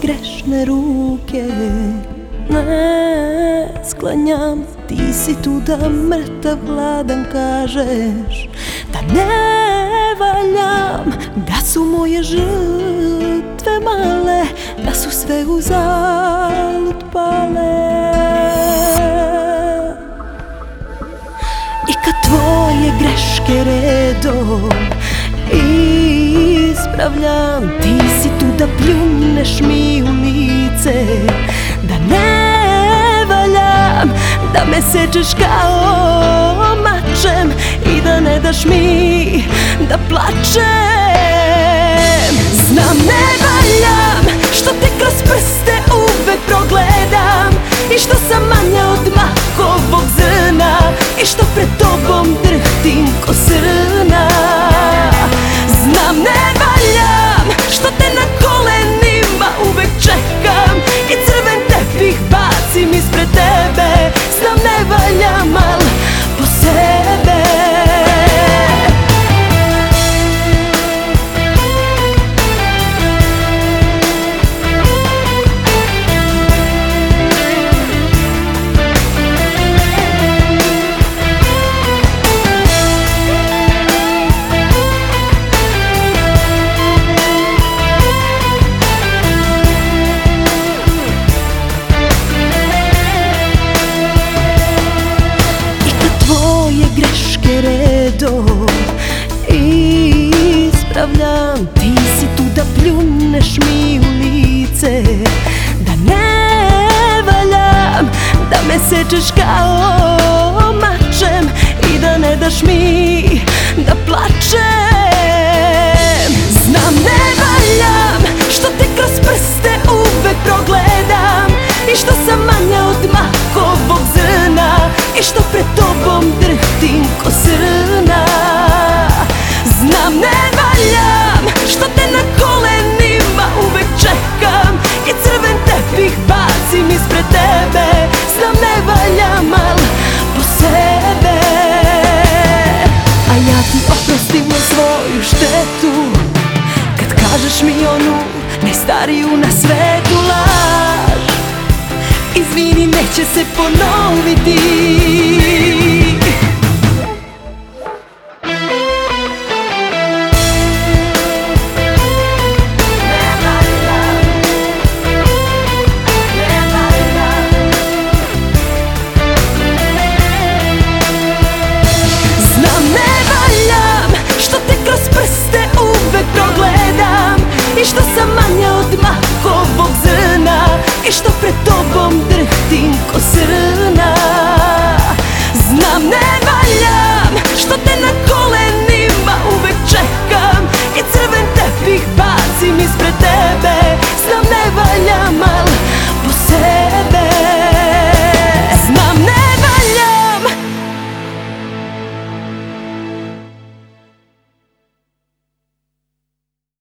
grešne ruke ne sklanjam. Ti si tu da mrtav hladan kažeš da ne valjam, da su moje žrtve male, da su sve uzalud pale. I kad tvoje greške redom ispravljam, ti si tu da pljuneš mi u lice da ne valjam, da me sečeš kao mačem i da ne daš mi da plačem. Znam ne valjam što te kroz prste uvek progledam i što sam manja od makovog zrna i što pred tobom drhtim ko srna. Znam ne valjam što te na kolenima uvek čekam i crven tepih bacim ispred tebe. Znam ne valjam, al po sebe. Greške redom ispravljam, ti si tu da pljuneš mi u lice da ne valjam, da me sečeš kao mačem i da ne daš mi da plačem. Znam ne valjam što te kroz prste uvek progledam i što sam manja od makovog zrna i što pred tobom drhtim ko srna. Znam ne valjam što te na kolenima uvek čekam i crven tepih bacim ispred tebe. Znam ne valjam, al po sebe. A ja ti oprostim na svoju štetu kad kažeš mi onu najstariju na svetu laž. Izvini, neće se ponoviti. Znam ne valjam što te kroz prste uvek progledam i što sam manja od makovog zrna i što pred tobom drhtim ko srna.